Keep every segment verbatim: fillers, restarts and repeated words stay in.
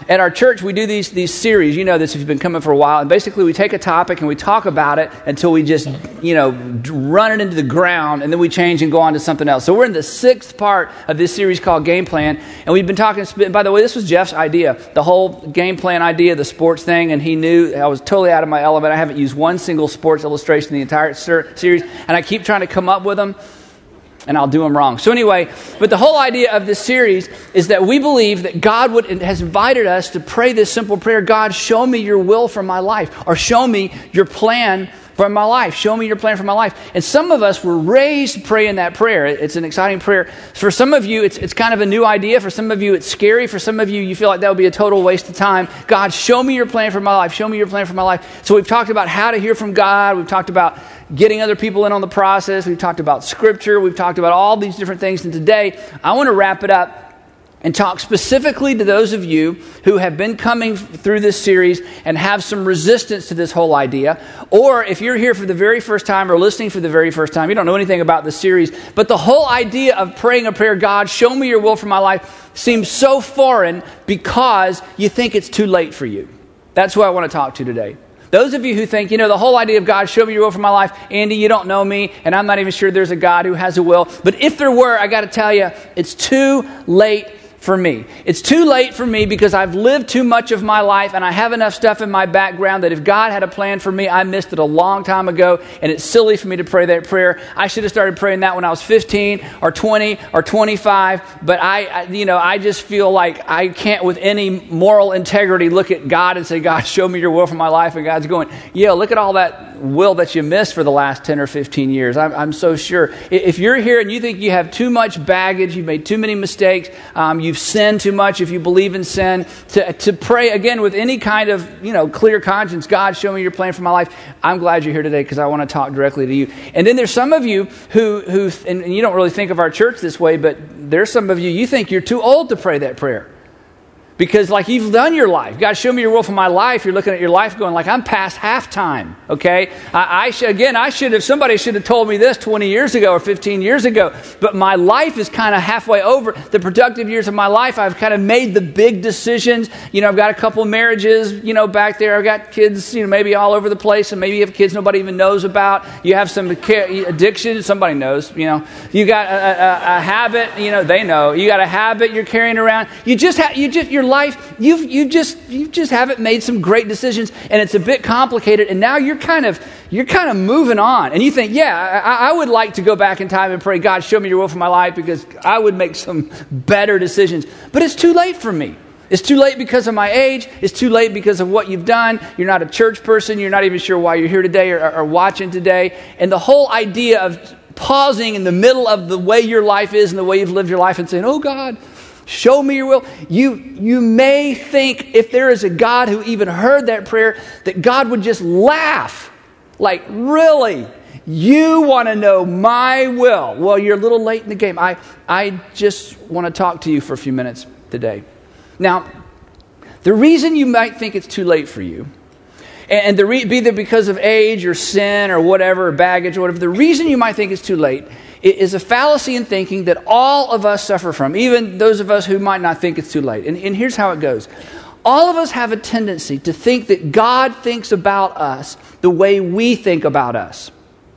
at our church, we do these these series. You know this if you've been coming for a while. And basically, we take a topic and we talk about it until we just, you know, run it into the ground, and then we change and go on to something else. So we're in the sixth part of this series called Game Plan. And we've been talking, by the way, this was Jeff's idea, the whole game plan idea, the sports thing. And he knew I was totally out of my element. I haven't used one single sports illustration in the entire ser- series. And I keep trying to come up with them, and I'll do them wrong. So anyway, but the whole idea of this series is that we believe that God would has invited us to pray this simple prayer: God, show me your will for my life, or show me your plan for my life. Show me your plan for my life. And some of us were raised praying that prayer. It's an exciting prayer. For some of you, it's it's kind of a new idea. For some of you, it's scary. For some of you, you feel like that would be a total waste of time. God, show me your plan for my life. Show me your plan for my life. So we've talked about how to hear from God. We've talked about getting other people in on the process. We've talked about Scripture. We've talked about all these different things. And today, I want to wrap it up and talk specifically to those of you who have been coming through this series and have some resistance to this whole idea. Or if you're here for the very first time or listening for the very first time, you don't know anything about the series, but the whole idea of praying a prayer, God, show me your will for my life, seems so foreign because you think it's too late for you. That's who I want to talk to today. Those of you who think, you know, the whole idea of God, show me your will for my life. Andy, you don't know me, and I'm not even sure there's a God who has a will. But if there were, I got to tell you, it's too late for me. It's too late for me because I've lived too much of my life and I have enough stuff in my background that if God had a plan for me, I missed it a long time ago, and it's silly for me to pray that prayer. I should have started praying that when I was fifteen or twenty or twenty-five, but I, I you know, I just feel like I can't with any moral integrity look at God and say, God, show me your will for my life. And God's going, yeah, look at all that will that you missed for the last ten or fifteen years. I'm, I'm so sure. If you're here and you think you have too much baggage, you've made too many mistakes, um, you You've sinned too much, if you believe in sin, to, to pray again with any kind of, you know, clear conscience, God, show me your plan for my life. I'm glad you're here today because I want to talk directly to you. And then there's some of you who, who and you don't really think of our church this way, but there's some of you, you think you're too old to pray that prayer. Because like you've done your life. God, show me your will for my life. You're looking at your life going like, I'm past halftime, okay? I, I should, again, I should have, somebody should have told me this twenty years ago or fifteen years ago. But my life is kind of halfway over. The productive years of my life, I've kind of made the big decisions. You know, I've got a couple of marriages, you know, back there. I've got kids, you know, maybe all over the place. And maybe you have kids nobody even knows about. You have some addiction, somebody knows, you know. You got a, a, a habit, you know, they know. You got a habit you're carrying around. You just have, you just, you're life, you've you just you just haven't made some great decisions, and it's a bit complicated. And now you're kind of you're kind of moving on, and you think, yeah, I, I would like to go back in time and pray, God, show me your will for my life, because I would make some better decisions. But it's too late for me. It's too late because of my age. It's too late because of what you've done. You're not a church person. You're not even sure why you're here today or, or watching today. And the whole idea of pausing in the middle of the way your life is and the way you've lived your life and saying, oh God, show me your will. You, you may think, if there is a God who even heard that prayer, that God would just laugh. Like, really? You want to know my will? Well, you're a little late in the game. I, I just want to talk to you for a few minutes today. Now, the reason you might think it's too late for you, and the re- be that because of age or sin or whatever, or baggage or whatever, the reason you might think it's too late is a fallacy in thinking that all of us suffer from, even those of us who might not think it's too late. And, and here's how it goes. All of us have a tendency to think that God thinks about us the way we think about us.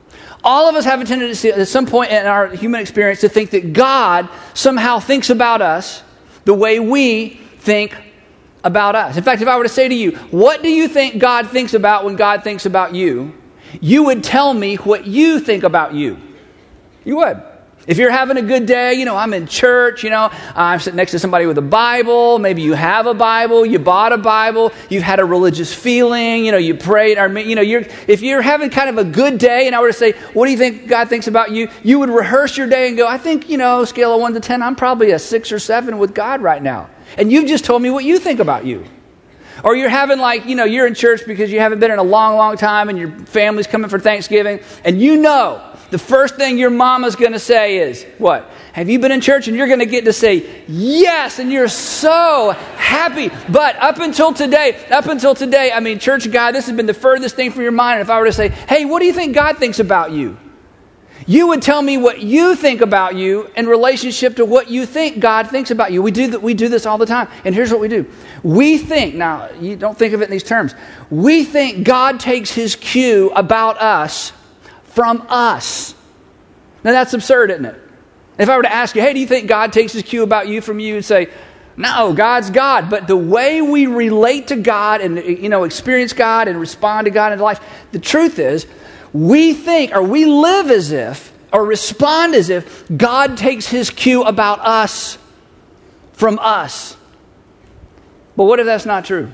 All of us have a tendency at some point in our human experience to think that God somehow thinks about us the way we think about us. In fact, if I were to say to you, what do you think God thinks about when God thinks about you? You would tell me what you think about you. You would. If you're having a good day, you know, I'm in church, you know, I'm sitting next to somebody with a Bible. Maybe you have a Bible, you bought a Bible, you've had a religious feeling, you know, you prayed, or, you know, you're, if you're having kind of a good day and I were to say, what do you think God thinks about you? You would rehearse your day and go, I think, you know, scale of one to ten, I'm probably a six or seven with God right now. And you've just told me what you think about you. Or you're having like, you know, you're in church because you haven't been in a long, long time and your family's coming for Thanksgiving. And you know the first thing your mama's going to say is, what? Have you been in church? And you're going to get to say, yes. And you're so happy. But up until today, up until today, I mean, church guy, this has been the furthest thing from your mind. And if I were to say, hey, what do you think God thinks about you? You would tell me what you think about you in relationship to what you think God thinks about you. We do that. We do this all the time. And here's what we do. We think, now, you don't think of it in these terms. We think God takes his cue about us from us. Now, that's absurd, isn't it? If I were to ask you, hey, do you think God takes his cue about you from you? You'd say, no, God's God. But the way we relate to God and, you know, experience God and respond to God in life, the truth is, we think, or we live as if, or respond as if God takes his cue about us from us. But what if that's not true?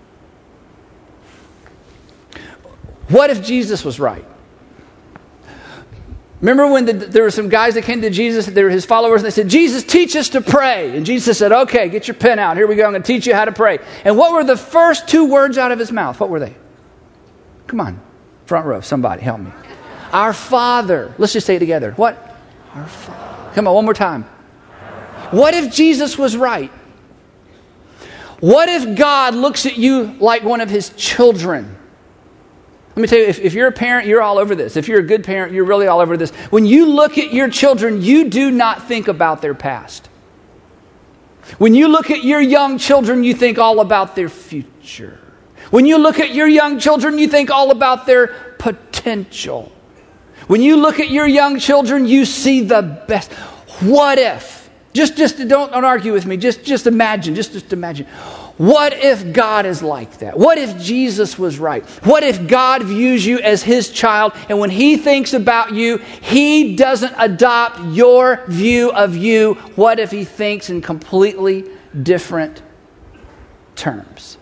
What if Jesus was right? Remember when the, there were some guys that came to Jesus, they were his followers, and they said, Jesus, teach us to pray. And Jesus said, okay, get your pen out. Here we go. I'm going to teach you how to pray. And what were the first two words out of his mouth? What were they? Come on. Front row. Somebody help me. Our Father. Let's just say it together. What? Our Father. Come on, one more time. What if Jesus was right? What if God looks at you like one of his children? Let me tell you, if, if you're a parent, you're all over this. If you're a good parent, you're really all over this. When you look at your children, you do not think about their past. When you look at your young children, you think all about their future. When you look at your young children, you think all about their potential. When you look at your young children, you see the best. What if? Just, just don't, don't argue with me. Just, just imagine. Just, just imagine. What if God is like that? What if Jesus was right? What if God views you as his child, and when he thinks about you, he doesn't adopt your view of you? What if he thinks in completely different terms?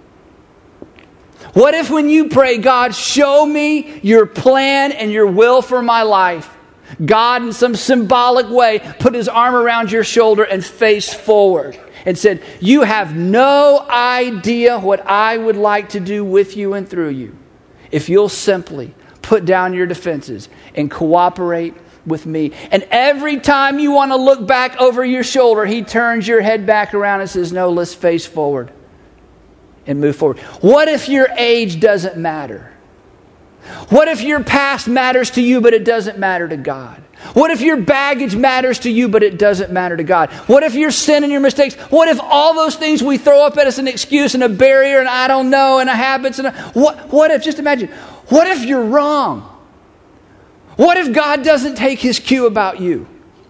What if when you pray, God, show me your plan and your will for my life, God in some symbolic way put his arm around your shoulder and face forward and said, you have no idea what I would like to do with you and through you if you'll simply put down your defenses and cooperate with me. And every time you want to look back over your shoulder, he turns your head back around and says, no, let's face forward and move forward. What if your age doesn't matter? What if your past matters to you, but it doesn't matter to God? What if your baggage matters to you, but it doesn't matter to God? What if your sin and your mistakes? What if all those things we throw up at us an excuse and a barrier and I don't know and a habits and a, what? What if? Just imagine. What if you're wrong? What if God doesn't take his cue about you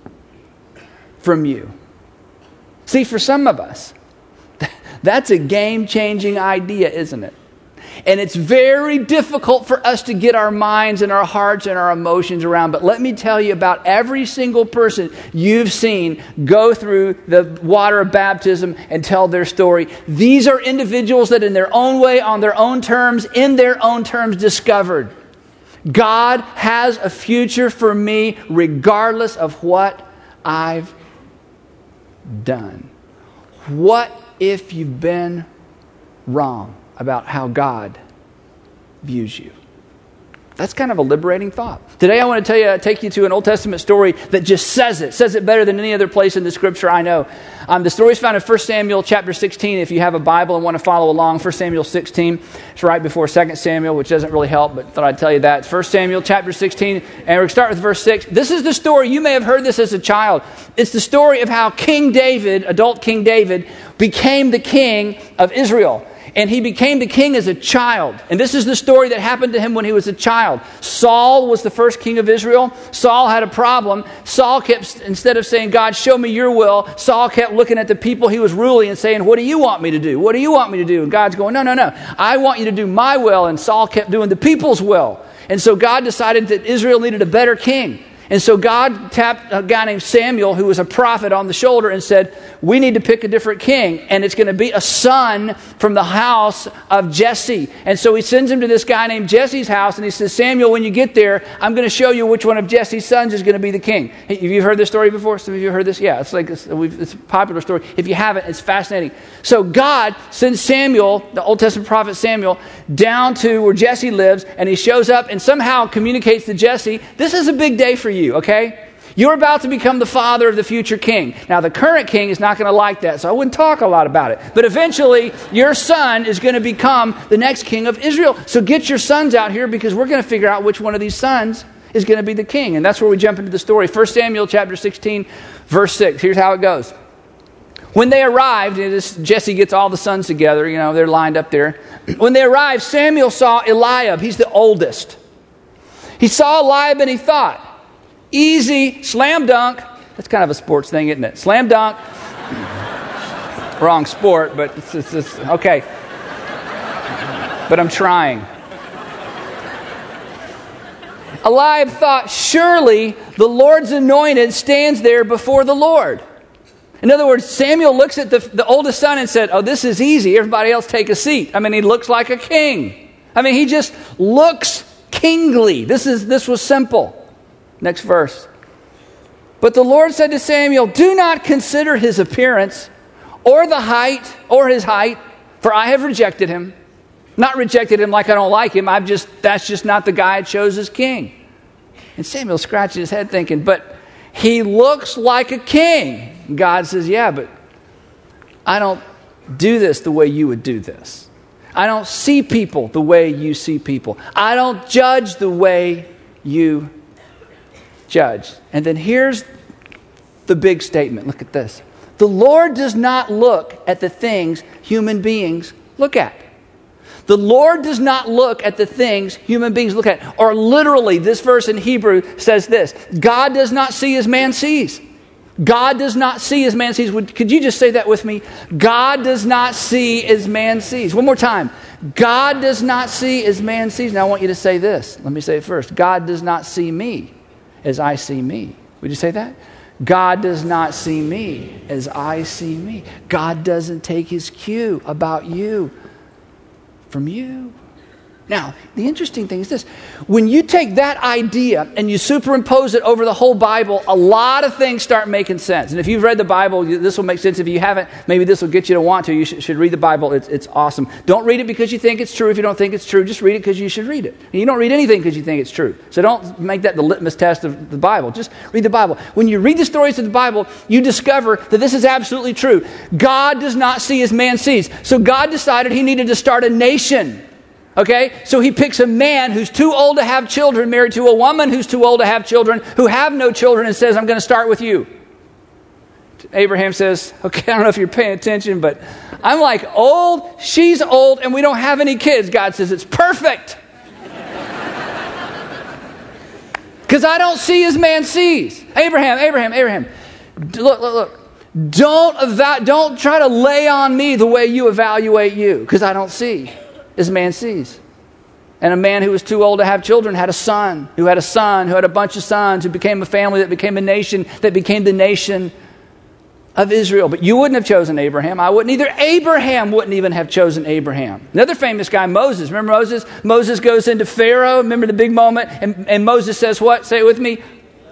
from you? See, for some of us, that's a game-changing idea, isn't it? And it's very difficult for us to get our minds and our hearts and our emotions around. But let me tell you about every single person you've seen go through the water of baptism and tell their story. These are individuals that in their own way, on their own terms, in their own terms, discovered God has a future for me regardless of what I've done. What if you've been wrong about how God views you? That's kind of a liberating thought. Today I want to tell you, take you to an Old Testament story that just says it, says it better than any other place in the Scripture I know. Um, the story is found in First Samuel chapter sixteen. If you have a Bible and want to follow along, First Samuel sixteen. It's right before Second Samuel, which doesn't really help, but thought I'd tell you that. First Samuel chapter sixteen, and we're going to start with verse six. This is the story, you may have heard this as a child. It's the story of how King David, adult King David, became the king of Israel. And he became the king as a child. And this is the story that happened to him when he was a child. Saul was the first king of Israel. Saul had a problem. Saul kept, instead of saying, God, show me your will, Saul kept looking at the people he was ruling and saying, what do you want me to do? What do you want me to do? And God's going, no, no, no. I want you to do my will. And Saul kept doing the people's will. And so God decided that Israel needed a better king. And so God tapped a guy named Samuel, who was a prophet, on the shoulder and said, we need to pick a different king. And it's going to be a son from the house of Jesse. And so he sends him to this guy named Jesse's house. And he says, Samuel, when you get there, I'm going to show you which one of Jesse's sons is going to be the king. Hey, have you heard this story before? Some of you heard this? Yeah, it's like it's, it's a popular story. If you haven't, it's fascinating. So God sends Samuel, the Old Testament prophet Samuel, down to where Jesse lives. And he shows up and somehow communicates to Jesse, this is a big day for you. You, okay? You're about to become the father of the future king. Now, the current king is not going to like that, so I wouldn't talk a lot about it. But eventually, your son is going to become the next king of Israel. So get your sons out here because we're going to figure out which one of these sons is going to be the king. And that's where we jump into the story. First Samuel chapter sixteen, verse six. Here's how it goes. When they arrived, Jesse gets all the sons together, you know, they're lined up there. When they arrived, Samuel saw Eliab. He's the oldest. He saw Eliab and he thought, easy, slam dunk. That's kind of a sports thing, isn't it? Slam dunk. Wrong sport, but it's, it's, it's okay. But I'm trying. Eliab thought, surely the Lord's anointed stands there before the Lord. In other words, Samuel looks at the, the oldest son and said, oh, this is easy. Everybody else take a seat. I mean, he looks like a king. I mean, he just looks kingly. This is this was simple. Next verse. But the Lord said to Samuel, do not consider his appearance or the height or his height, for I have rejected him. Not rejected him like I don't like him. I've just that's just not the guy I chose as king. And Samuel scratches his head thinking, but he looks like a king. And God says, yeah, but I don't do this the way you would do this. I don't see people the way you see people. I don't judge the way you judge. And then here's the big statement. Look at this. The Lord does not look at the things human beings look at. The Lord does not look at the things human beings look at. Or literally, this verse in Hebrew says this. God does not see as man sees. God does not see as man sees. Would, could you just say that with me? God does not see as man sees. One more time. God does not see as man sees. Now I want you to say this. Let me say it first. God does not see me as I see me. Would you say that? God does not see me as I see me. God doesn't take his cue about you from you. Now, the interesting thing is this. When you take that idea and you superimpose it over the whole Bible, a lot of things start making sense. And if you've read the Bible, this will make sense. If you haven't, maybe this will get you to want to. You should, should read the Bible. It's, it's awesome. Don't read it because you think it's true. If you don't think it's true, just read it because you should read it. And you don't read anything because you think it's true. So don't make that the litmus test of the Bible. Just read the Bible. When you read the stories of the Bible, you discover that this is absolutely true. God does not see as man sees. So God decided he needed to start a nation. Okay, so he picks a man who's too old to have children, married to a woman who's too old to have children, who have no children, and says, I'm going to start with you. Abraham says, okay, I don't know if you're paying attention, but I'm like old, she's old, and we don't have any kids. God says, it's perfect. Because I don't see as man sees. Abraham, Abraham, Abraham, look, look, look. Don't, eva- don't try to lay on me the way you evaluate you, because I don't see as man sees. And a man who was too old to have children had a son, who had a son, who had a bunch of sons, who became a family that became a nation, that became the nation of Israel. But you wouldn't have chosen Abraham. I wouldn't either. Abraham wouldn't even have chosen Abraham. Another famous guy, Moses. Remember Moses? Moses goes into Pharaoh. Remember the big moment? And, and Moses says what? Say it with me.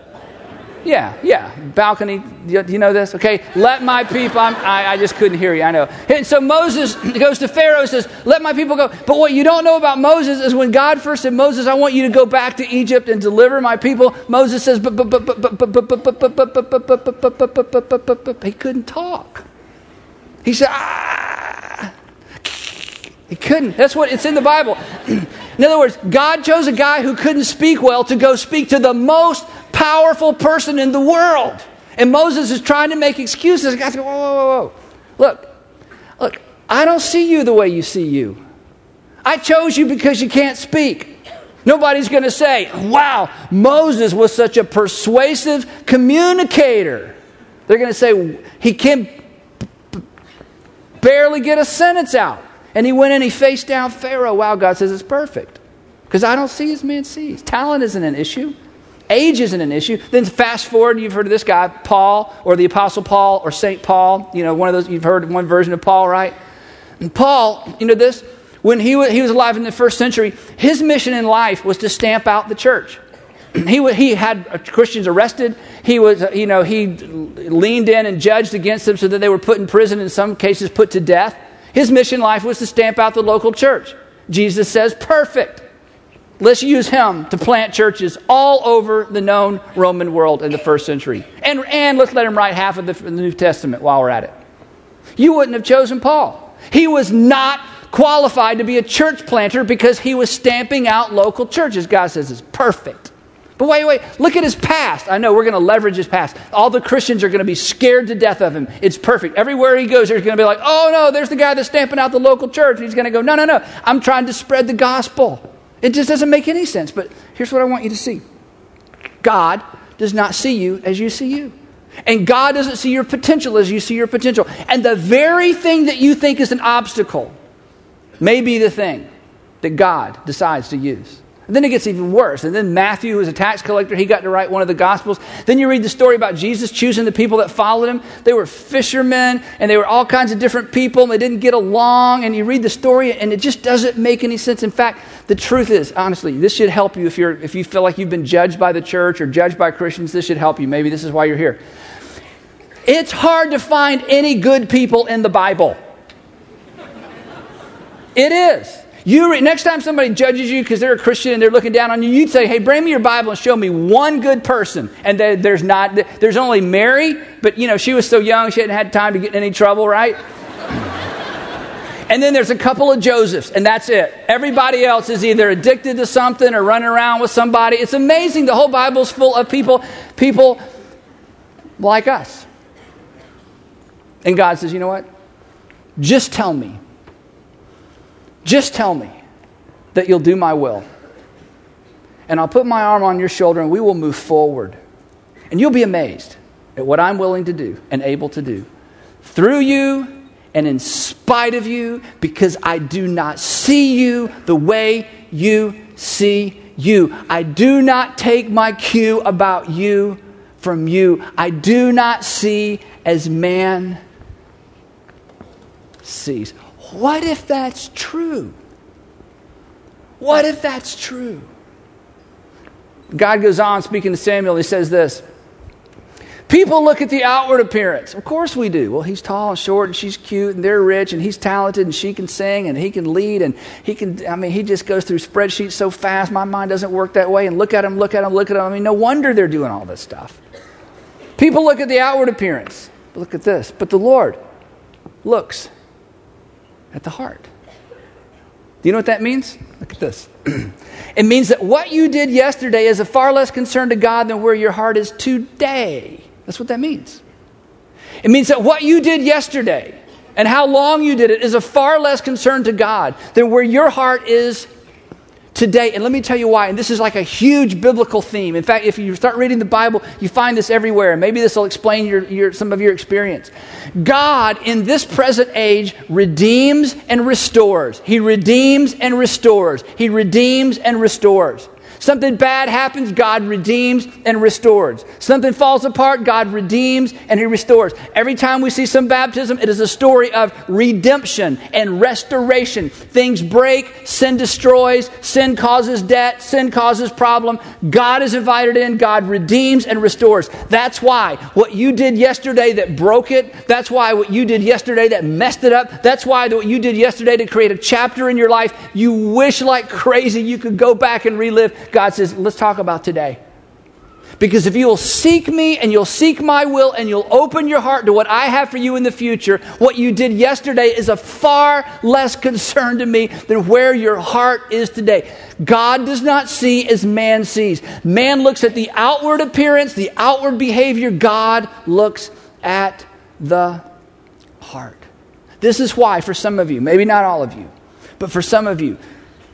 Yeah, yeah. Balcony. Do you know this? Okay. Let my people, I'm, I, I just couldn't hear you. I know. And so Moses goes to Pharaoh and says, let my people go. But what you don't know about Moses is when God first said, Moses, I want you to go back to Egypt and deliver my people. Moses says, but, but, but, but, but, but, but, but, but, but, but, but, but, but, but, but, but, he couldn't talk. He said, ah. He couldn't. That's what it's in the Bible. In other words, God chose a guy who couldn't speak well to go speak to the most powerful person in the world. And Moses is trying to make excuses. God said, whoa, whoa, whoa, whoa. Look, look, I don't see you the way you see you. I chose you because you can't speak. Nobody's going to say, wow, Moses was such a persuasive communicator. They're going to say, he can b- barely get a sentence out. And he went in, he faced down Pharaoh. Wow, God says it's perfect. Because I don't see as man sees. Talent isn't an issue. Age isn't an issue. Then fast forward, you've heard of this guy, Paul, or the Apostle Paul, or Saint Paul. You know, one of those, you've heard one version of Paul, right? And Paul, you know this? When he was, he was alive in the first century, his mission in life was to stamp out the church. He he had Christians arrested. He was, you know, he leaned in and judged against them so that they were put in prison, in some cases put to death. His mission in life was to stamp out the local church. Jesus says, perfect. Let's use him to plant churches all over the known Roman world in the first century. And, and let's let him write half of the, the New Testament while we're at it. You wouldn't have chosen Paul. He was not qualified to be a church planter because he was stamping out local churches. God says it's perfect. But wait, wait, look at his past. I know we're going to leverage his past. All the Christians are going to be scared to death of him. It's perfect. Everywhere he goes, there's going to be like, oh no, there's the guy that's stamping out the local church. And he's going to go, no, no, no, I'm trying to spread the gospel. It just doesn't make any sense. But here's what I want you to see. God does not see you as you see you. And God doesn't see your potential as you see your potential. And the very thing that you think is an obstacle may be the thing that God decides to use. And then it gets even worse. And then Matthew, who was a tax collector, he got to write one of the Gospels. Then you read the story about Jesus choosing the people that followed him. They were fishermen, and they were all kinds of different people, and they didn't get along. And you read the story, and it just doesn't make any sense. In fact, the truth is, honestly, this should help you if you're if you feel like you've been judged by the church or judged by Christians. This should help you. Maybe this is why you're here. It's hard to find any good people in the Bible. It is. You re- next time somebody judges you because they're a Christian and they're looking down on you, you'd say, hey, bring me your Bible and show me one good person. And they, there's not, there's only Mary, but you know, she was so young, she hadn't had time to get in any trouble, right? And then there's a couple of Josephs, and that's it. Everybody else is either addicted to something or running around with somebody. It's amazing. The whole Bible's full of people, people like us. And God says, you know what? Just tell me. Just tell me that you'll do my will. And I'll put my arm on your shoulder and we will move forward. And you'll be amazed at what I'm willing to do and able to do through you and in spite of you, because I do not see you the way you see you. I do not take my cue about you from you. I do not see as man sees. What if that's true? What if that's true? God goes on speaking to Samuel. He says this. People look at the outward appearance. Of course we do. Well, he's tall and short and she's cute and they're rich and he's talented and she can sing and he can lead and he can, I mean, he just goes through spreadsheets so fast. My mind doesn't work that way. And look at him, look at him, look at him. I mean, no wonder they're doing all this stuff. People look at the outward appearance. But look at this. But the Lord looks at the heart. Do you know what that means? Look at this. It means that what you did yesterday is of far less concern to God than where your heart is today. That's what that means. It means that what you did yesterday and how long you did it is of far less concern to God than where your heart is today. And let me tell you why. And this is like a huge biblical theme. In fact, if you start reading the Bible, you find this everywhere. And maybe this will explain your, your, some of your experience. God, in this present age, redeems and restores. He redeems and restores. He redeems and restores. Something bad happens, God redeems and restores. Something falls apart, God redeems and He restores. Every time we see some baptism, it is a story of redemption and restoration. Things break, sin destroys, sin causes debt, sin causes problem. God is invited in, God redeems and restores. That's why what you did yesterday that broke it, that's why what you did yesterday that messed it up, that's why what you did yesterday to create a chapter in your life you wish like crazy you could go back and relive. God says, let's talk about today. Because if you will seek me and you'll seek my will and you'll open your heart to what I have for you in the future, what you did yesterday is of far less concern to me than where your heart is today. God does not see as man sees. Man looks at the outward appearance, the outward behavior. God looks at the heart. This is why for some of you, maybe not all of you, but for some of you,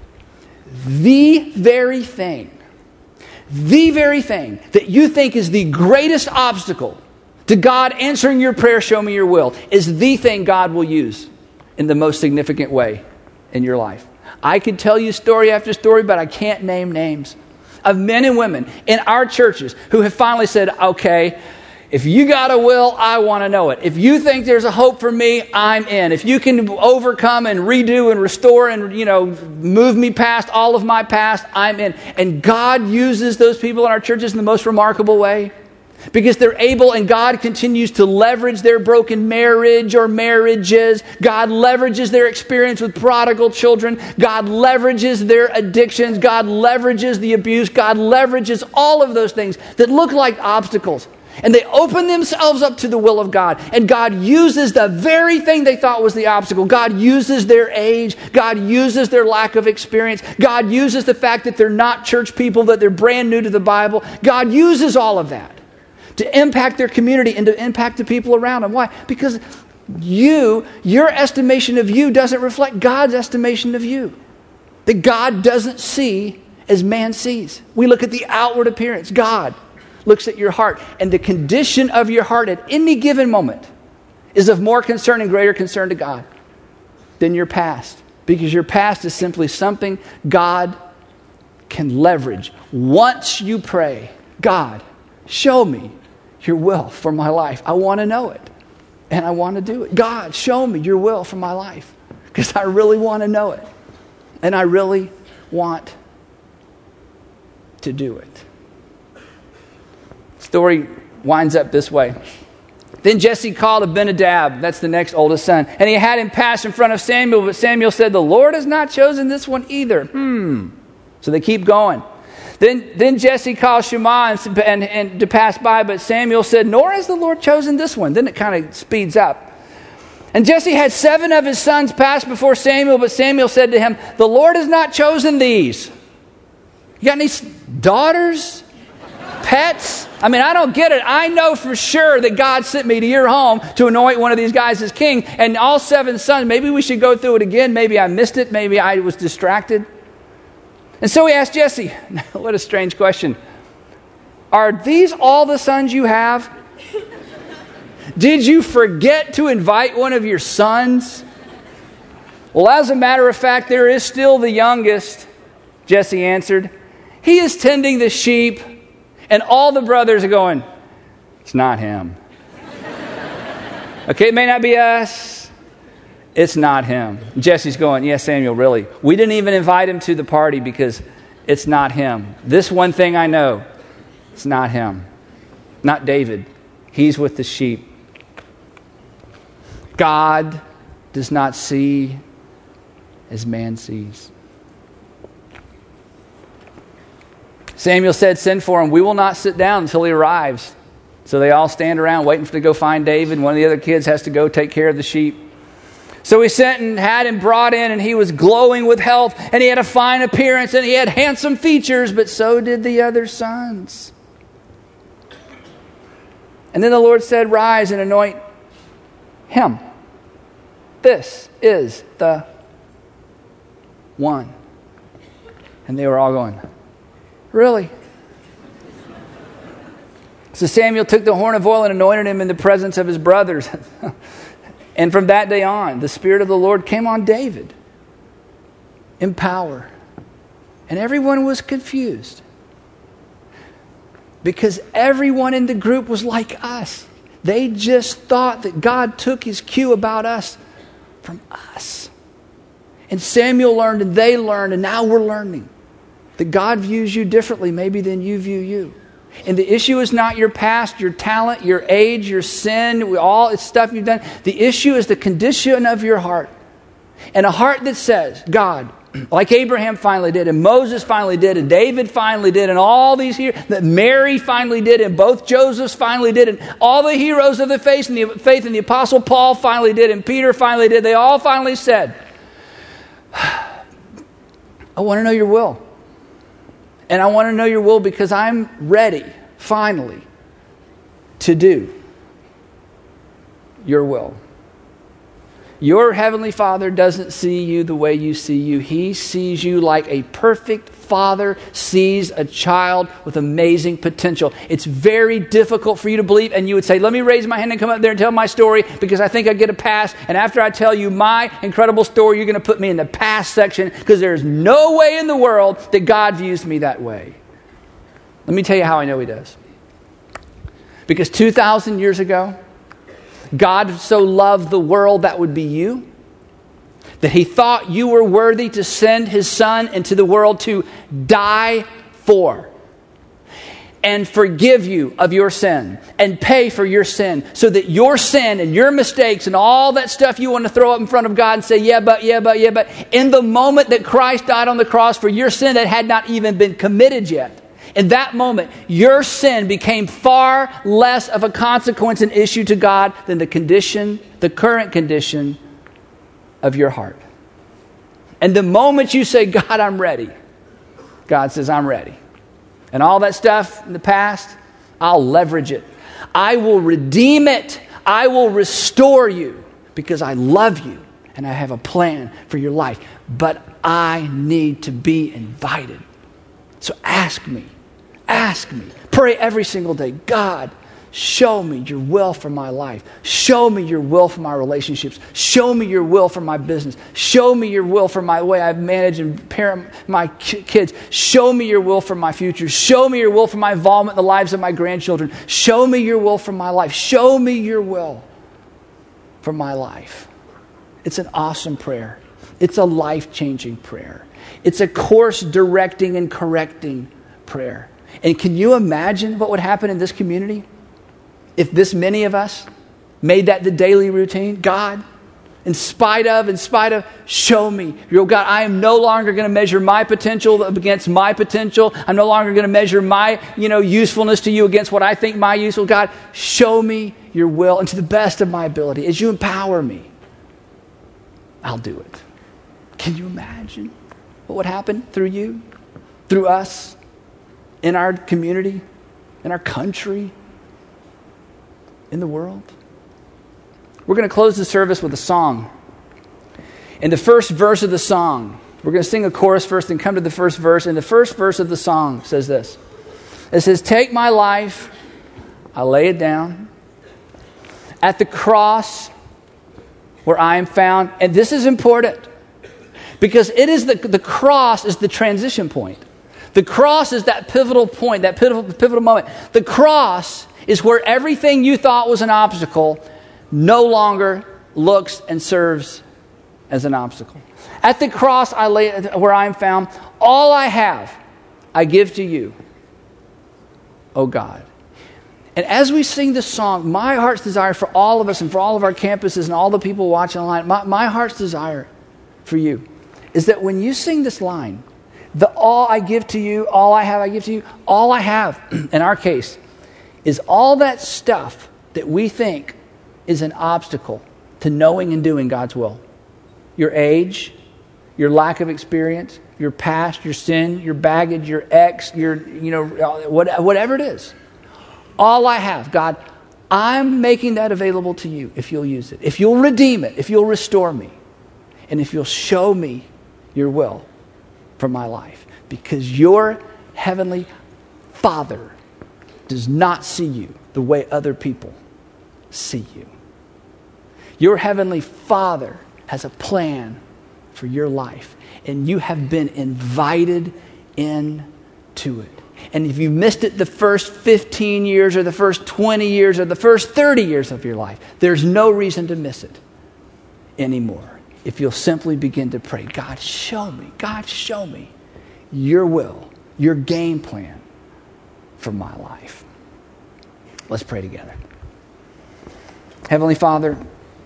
the very thing, the very thing that you think is the greatest obstacle to God answering your prayer, show me your will, is the thing God will use in the most significant way in your life. I could tell you story after story, but I can't name names of men and women in our churches who have finally said, okay, if you got a will, I want to know it. If you think there's a hope for me, I'm in. If you can overcome and redo and restore and, you know, move me past all of my past, I'm in. And God uses those people in our churches in the most remarkable way because they're able, and God continues to leverage their broken marriage or marriages. God leverages their experience with prodigal children. God leverages their addictions. God leverages the abuse. God leverages all of those things that look like obstacles. And they open themselves up to the will of God. And God uses the very thing they thought was the obstacle. God uses their age. God uses their lack of experience. God uses the fact that they're not church people, that they're brand new to the Bible. God uses all of that to impact their community and to impact the people around them. Why? Because you, your estimation of you doesn't reflect God's estimation of you. That God doesn't see as man sees. We look at the outward appearance. God looks at your heart. And the condition of your heart at any given moment is of more concern and greater concern to God than your past. Because your past is simply something God can leverage. Once you pray, God, show me your will for my life. I want to know it. And I want to do it. God, show me your will for my life. Because I really want to know it. And I really want to do it. Story winds up this way. Then Jesse called Abinadab, that's the next oldest son, and he had him pass in front of Samuel, but Samuel said, the Lord has not chosen this one either. Hmm. So they keep going. Then, then Jesse called Shammah and, and, and to pass by, but Samuel said, nor has the Lord chosen this one. Then it kind of speeds up. And Jesse had seven of his sons pass before Samuel, but Samuel said to him, the Lord has not chosen these. You got any daughters? Pets? I mean, I don't get it. I know for sure that God sent me to your home to anoint one of these guys as king. And all seven sons, maybe we should go through it again. Maybe I missed it. Maybe I was distracted. And so he asked Jesse, what a strange question. Are these all the sons you have? Did you forget to invite one of your sons? Well, as a matter of fact, there is still the youngest, Jesse answered. He is tending the sheep. And all the brothers are going, it's not him. Okay, it may not be us. It's not him. Jesse's going, yes, Samuel, really. We didn't even invite him to the party because it's not him. This one thing I know, it's not him. Not David. He's with the sheep. God does not see as man sees. Samuel said, send for him. We will not sit down until he arrives. So they all stand around waiting for to go find David. One of the other kids has to go take care of the sheep. So he sent and had him brought in, and he was glowing with health, and he had a fine appearance, and he had handsome features, but so did the other sons. And then the Lord said, rise and anoint him. This is the one. And they were all going, really? So Samuel took the horn of oil and anointed him in the presence of his brothers. And from that day on, the Spirit of the Lord came on David in power. And everyone was confused. Because everyone in the group was like us. They just thought that God took his cue about us from us. And Samuel learned and they learned, and now we're learning that God views you differently maybe than you view you. And the issue is not your past, your talent, your age, your sin, all the stuff you've done. The issue is the condition of your heart. And a heart that says, God, like Abraham finally did, and Moses finally did, and David finally did, and all these here, that Mary finally did, and both Josephs finally did, and all the heroes of the faith and the, faith and the Apostle Paul finally did, and Peter finally did. They all finally said, I want to know your will. And I want to know your will because I'm ready, finally, to do your will. Your Heavenly Father doesn't see you the way you see you. He sees you like a perfect father sees a child with amazing potential. It's very difficult for you to believe, and you would say, let me raise my hand and come up there and tell my story because I think I get a pass. And after I tell you my incredible story, you're going to put me in the pass section because there's no way in the world that God views me that way. Let me tell you how I know He does. Because two thousand years ago, God so loved the world, that would be you, that He thought you were worthy to send His Son into the world to die for and forgive you of your sin and pay for your sin so that your sin and your mistakes and all that stuff you want to throw up in front of God and say, yeah, but, yeah, but, yeah, but, in the moment that Christ died on the cross for your sin that had not even been committed yet, In that moment, your sin became far less of a consequence and issue to God than the condition, the current condition of your heart. And the moment you say, God, I'm ready, God says, I'm ready. And all that stuff in the past, I'll leverage it. I will redeem it. I will restore you because I love you and I have a plan for your life. But I need to be invited. So ask me. Ask me. Pray every single day. God, show me your will for my life. Show me your will for my relationships. Show me your will for my business. Show me your will for my way I manage and parent my kids. Show me your will for my future. Show me your will for my involvement in the lives of my grandchildren. Show me your will for my life. Show me your will for my life. It's an awesome prayer. It's a life-changing prayer. It's a course-directing and correcting prayer. And can you imagine what would happen in this community if this many of us made that the daily routine? God, in spite of, in spite of, show me. Oh God, I am no longer going to measure my potential against my potential. I'm no longer going to measure my, you know, usefulness to you against what I think my useful. God, show me your will, and to the best of my ability, as you empower me, I'll do it. Can you imagine what would happen through you, through us, in our community, in our country, in the world? We're going to close the service with a song. In the first verse of the song, we're going to sing a chorus first and come to the first verse. And the first verse of the song says this. It says, take my life, I lay it down at the cross where I am found. And this is important because it is the, the cross is the transition point. The cross is that pivotal point, that pivotal, pivotal moment. The cross is where everything you thought was an obstacle no longer looks and serves as an obstacle. At the cross I lay where I am found. All I have, I give to you, O God. And as we sing this song, my heart's desire for all of us and for all of our campuses and all the people watching online, my, my heart's desire for you is that when you sing this line, the all I give to you, all I have, I give to you, all I have, in our case, is all that stuff that we think is an obstacle to knowing and doing God's will. Your age, your lack of experience, your past, your sin, your baggage, your ex, your, you know, whatever it is. All I have, God, I'm making that available to you if you'll use it. If you'll redeem it, if you'll restore me, and if you'll show me your will for my life. Because your heavenly Father does not see you the way other people see you. Your heavenly Father has a plan for your life, and you have been invited into it. And if you missed it the first fifteen years or the first twenty years or the first thirty years of your life, there's no reason to miss it anymore. If you'll simply begin to pray, God, show me, God, show me your will, your game plan for my life. Let's pray together. Heavenly Father,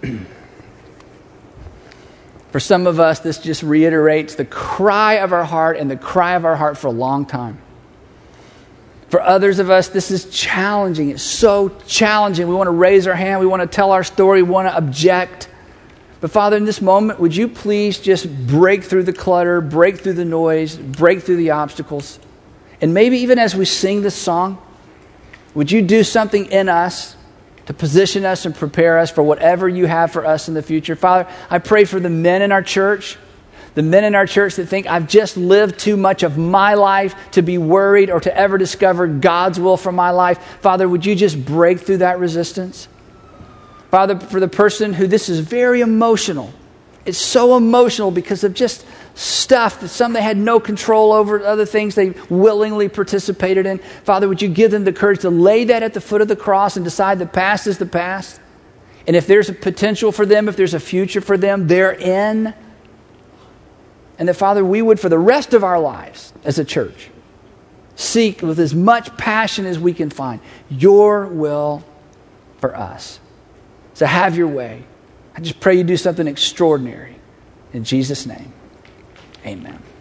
for some of us, this just reiterates the cry of our heart and the cry of our heart for a long time. For others of us, this is challenging. It's so challenging. We want to raise our hand. We want to tell our story. We want to object. But Father, in this moment, would you please just break through the clutter, break through the noise, break through the obstacles. And maybe even as we sing this song, would you do something in us to position us and prepare us for whatever you have for us in the future? Father, I pray for the men in our church, the men in our church that think I've just lived too much of my life to be worried or to ever discover God's will for my life. Father, would you just break through that resistance? Father, for the person who this is very emotional, it's so emotional because of just stuff that some they had no control over, other things they willingly participated in. Father, would you give them the courage to lay that at the foot of the cross and decide the past is the past? And if there's a potential for them, if there's a future for them, they're in. And that, Father, we would, for the rest of our lives as a church, seek with as much passion as we can find your will for us. So have your way. I just pray you do something extraordinary. In Jesus' name, amen.